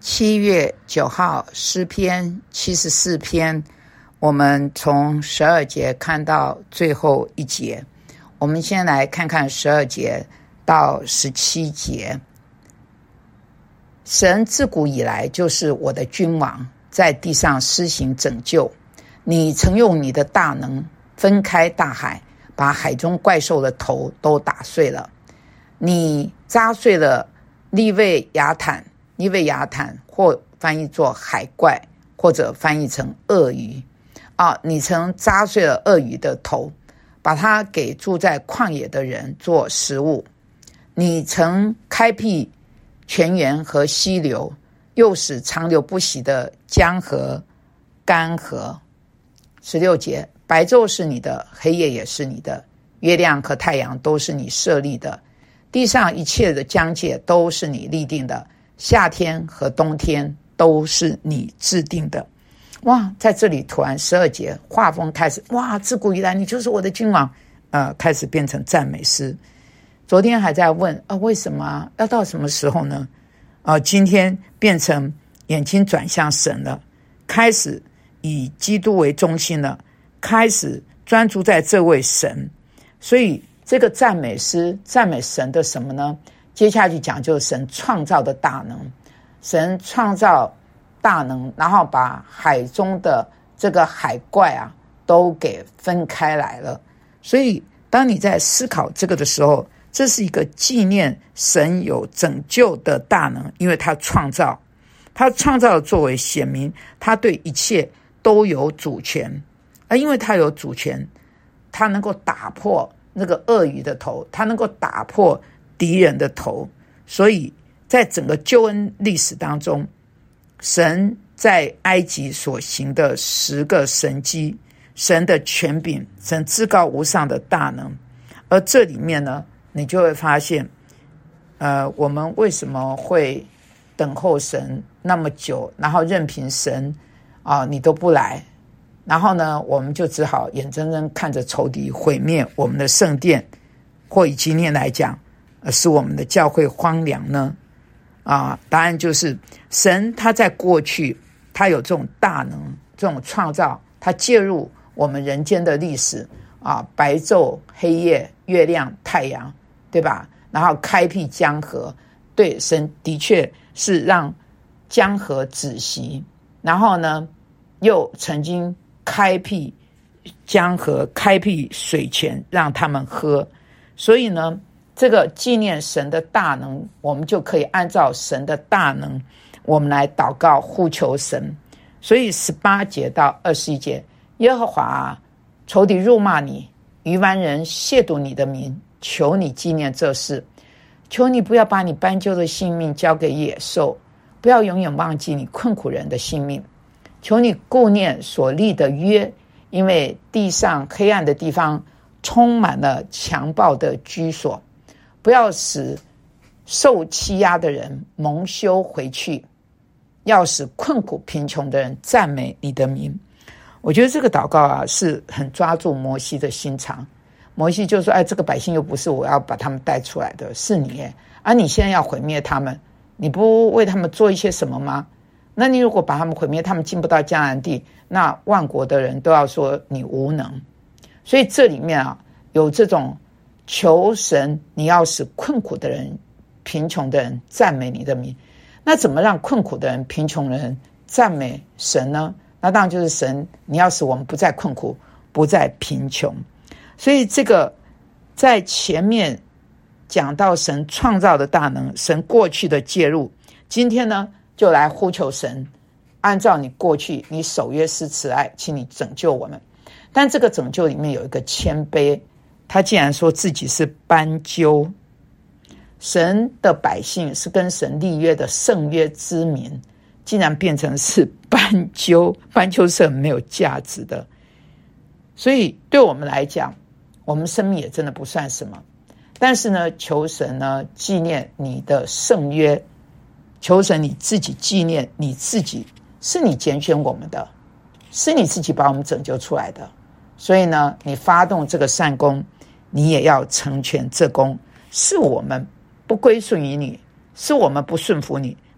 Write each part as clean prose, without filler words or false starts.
7月9号诗篇74篇，我们从12节看到最后一节。我们先来看看12节到17节。神自古以来就是我的君王，在地上施行拯救。你曾用你的大能分开大海，把海中怪兽的头都打碎了。你扎碎了利未亚坦，或翻译作海怪，或者翻译成鳄鱼。你曾扎碎了鳄鱼的头，把它给住在旷野的人做食物。你曾开辟泉源和溪流，又使长流不息的江河干涸。16节，白昼是你的，黑夜也是你的，月亮和太阳都是你设立的，地上一切的疆界都是你立定的，夏天和冬天都是你制定的。哇，在这里突然12节画风开始，哇，自古以来你就是我的君王，开始变成赞美诗。昨天还在问为什么要到什么时候呢？今天变成眼睛转向神了，开始以基督为中心了，开始专注在这位神。所以这个赞美诗赞美神的什么呢？接下去讲就是神创造的大能。神创造大能，然后把海中的这个海怪都给分开来了。所以当你在思考这个的时候，这是一个纪念神有拯救的大能，因为他创造的作为显明他对一切都有主权。而因为他有主权，他能够打破那个鳄鱼的头，他能够打破敌人的头。所以在整个救恩历史当中，神在埃及所行的10个神迹，神的权柄，神至高无上的大能。而这里面呢，你就会发现我们为什么会等候神那么久，然后任凭神你都不来，然后呢我们就只好眼睁睁看着仇敌毁灭我们的圣殿，或以今天来讲使我们的教会荒凉呢？答案就是神他在过去他有这种大能，这种创造，他介入我们人间的历史白昼黑夜月亮太阳，对吧？然后开辟江河，对，神的确是让江河止息，然后呢又曾经开辟江河，开辟水泉让他们喝。所以呢这个纪念神的大能，我们就可以按照神的大能我们来祷告呼求神。所以18节到21节，耶和华仇敌辱骂你，愚顽人亵渎你的名，求你纪念这事，求你不要把你斑鸠的性命交给野兽，不要永远忘记你困苦人的性命，求你顾念所立的约，因为地上黑暗的地方充满了强暴的居所，不要使受欺压的人蒙羞回去，要使困苦贫穷的人赞美你的名。我觉得这个祷告是很抓住摩西的心肠。摩西就说这个百姓又不是我要把他们带出来的，是你你现在要毁灭他们，你不为他们做一些什么吗？那你如果把他们毁灭，他们进不到迦南地，那万国的人都要说你无能。所以这里面有这种求神你要使困苦的人贫穷的人赞美你的名。那怎么让困苦的人贫穷的人赞美神呢？那当然就是神你要使我们不再困苦，不再贫穷。所以这个在前面讲到神创造的大能，神过去的介入，今天呢就来呼求神，按照你过去你守约施慈爱，请你拯救我们。但这个拯救里面有一个谦卑，他竟然说自己是斑鸠。神的百姓是跟神立约的圣约之民，竟然变成是斑鸠。斑鸠是很没有价值的。所以对我们来讲，我们生命也真的不算什么。但是呢，求神呢纪念你的圣约，求神你自己纪念你自己，是你拣选我们的，是你自己把我们拯救出来的。所以呢，你发动这个善功，你也要成全这功。是我们不归顺于你，是我们不顺服你，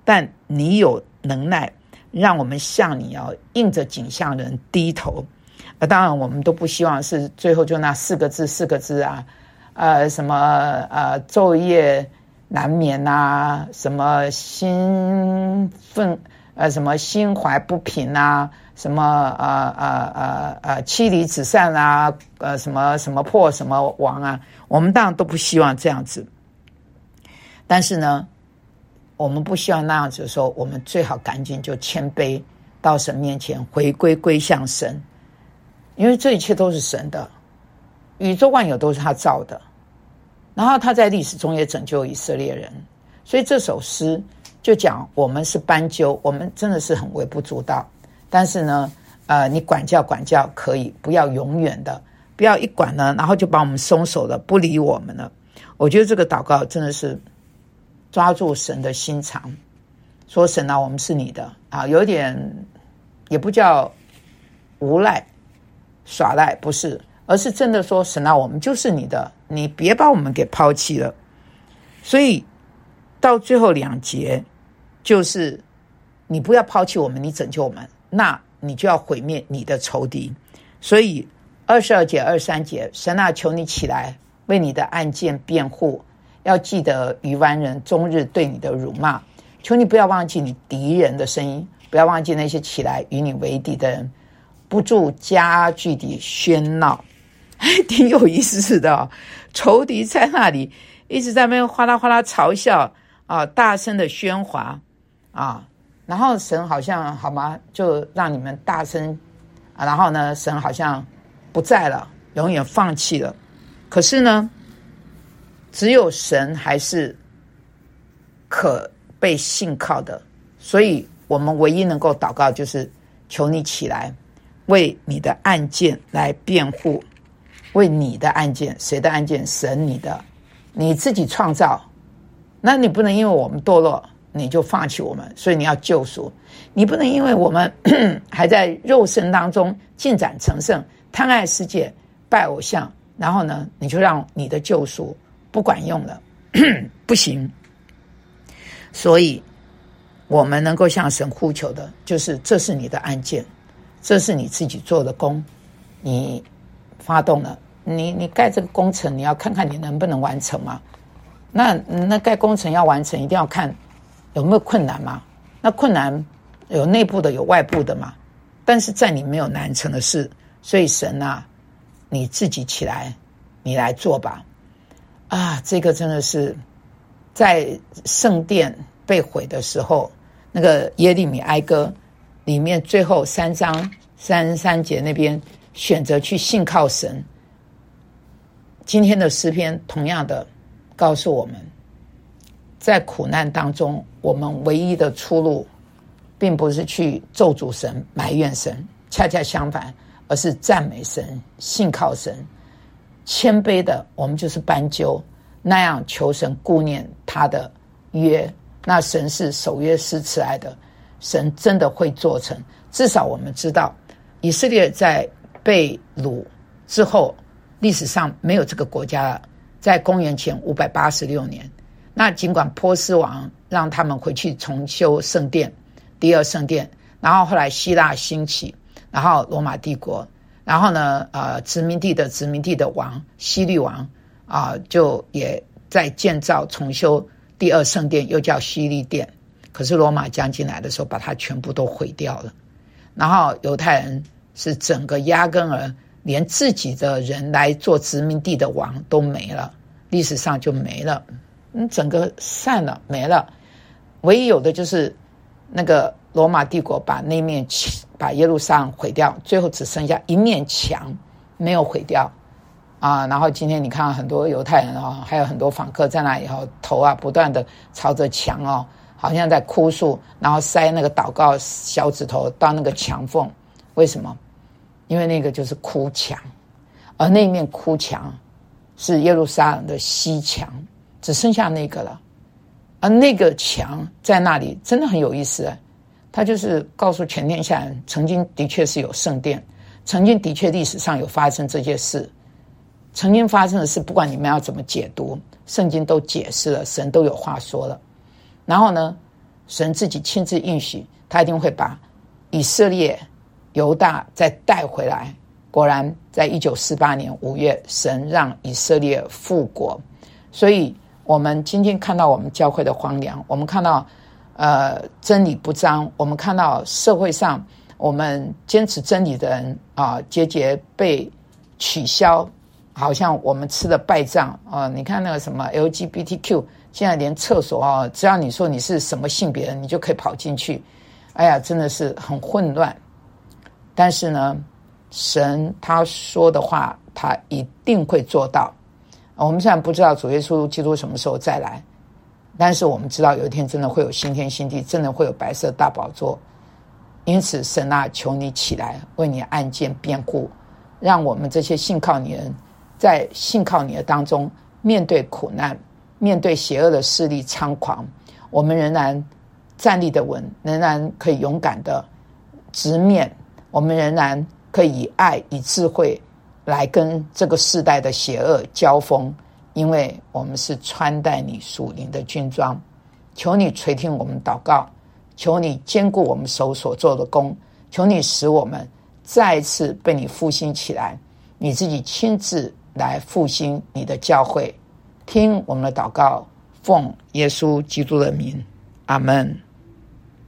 但你有能耐让我们向你应着景象人低头。当然我们都不希望是最后就那四个字啊，什么昼夜难眠啊，什么心怀不平啊，什么妻离子散啊，什么破什么亡啊，我们当然都不希望这样子。但是呢，我们不希望那样子的时候，我们最好赶紧就谦卑到神面前，归向神，因为这一切都是神的，宇宙万有都是他造的，然后他在历史中也拯救以色列人，所以这首诗就讲我们是斑鸠，我们真的是很微不足道，但是呢你管教可以，不要永远的，不要一管呢然后就把我们松手了，不理我们了。我觉得这个祷告真的是抓住神的心肠，说神啊，我们是你的啊，有点也不叫无赖耍赖，不是，而是真的说神啊，我们就是你的，你别把我们给抛弃了。所以到最后2节就是你不要抛弃我们，你拯救我们，那你就要毁灭你的仇敌。所以22节23节，神啊，求你起来为你的案件辩护，要记得愚顽人终日对你的辱骂，求你不要忘记你敌人的声音，不要忘记那些起来与你为敌的人，不住加剧的喧闹。还挺有意思的哦，仇敌在那里一直在那边哗啦哗啦嘲笑啊，大声的喧哗啊，然后神好像好吗，就让你们大声啊，然后呢神好像不在了，永远放弃了。可是呢只有神还是可被信靠的，所以我们唯一能够祷告就是求你起来为你的案件来辩护。为你的案件，谁的案件？神你的，你自己创造，那你不能因为我们堕落你就放弃我们，所以你要救赎。你不能因为我们还在肉身当中进展成圣，贪爱世界，拜偶像，然后呢你就让你的救赎不管用了不行。所以我们能够向神呼求的就是这是你的案件，这是你自己做的工，你发动了，你盖这个工程，你要看看你能不能完成嘛。那盖工程要完成，一定要看有没有困难嘛。那困难有内部的，有外部的嘛。但是在你没有难成的事，所以神啊，你自己起来，你来做吧。啊，这个真的是在圣殿被毁的时候，那个耶利米哀歌里面最后3章33节那边选择去信靠神。今天的诗篇同样的告诉我们，在苦难当中，我们唯一的出路并不是去咒诅神埋怨神，恰恰相反，而是赞美神信靠神，谦卑的我们就是斑鸠，那样求神顾念他的约。那神是守约施慈爱的，神真的会做成。至少我们知道以色列在被掳之后，历史上没有这个国家了，在公元前586年。那尽管波斯王让他们回去重修圣殿，第二圣殿，然后后来希腊兴起，然后罗马帝国，然后呢殖民地的王希律王就也在建造重修第二圣殿，又叫希律殿。可是罗马将进来的时候把它全部都毁掉了，然后犹太人是整个压根儿连自己的人来做殖民地的王都没了，历史上就没了，整个散了没了。唯一有的就是那个罗马帝国把那面把耶路撒冷毁掉，最后只剩下一面墙没有毁掉然后今天你看很多犹太人还有很多访客在那以后头不断的朝着墙好像在哭诉，然后塞那个祷告小指头到那个墙缝。为什么？因为那个就是哭墙，而那面哭墙是耶路撒冷的西墙，只剩下那个了。而那个墙在那里真的很有意思它就是告诉全天下人，曾经的确是有圣殿，曾经的确历史上有发生这件事，曾经发生的事不管你们要怎么解读，圣经都解释了，神都有话说了。然后呢， 神自己亲自应许，他一定会把以色列犹大再带回来。果然在1948年5月，神让以色列复国。所以我们今天看到我们教会的荒凉，我们看到真理不彰，我们看到社会上我们坚持真理的人节节被取消，好像我们吃了败仗你看那个什么 LGBTQ， 现在连厕所只要你说你是什么性别人，你就可以跑进去。哎呀，真的是很混乱。但是呢，神他说的话他一定会做到。我们虽然不知道主耶稣基督什么时候再来，但是我们知道有一天真的会有新天新地，真的会有白色大宝座。因此神啊，求你起来为你案件辩护，让我们这些信靠你的人在信靠你的当中，面对苦难，面对邪恶的势力猖狂，我们仍然站立的稳，仍然可以勇敢的直面，我们仍然可以以爱以智慧来跟这个世代的邪恶交锋，因为我们是穿戴你属灵的军装。求你垂听我们祷告，求你坚固我们手所做的工，求你使我们再一次被你复兴起来，你自己亲自来复兴你的教会。听我们的祷告，奉耶稣基督的名，阿们。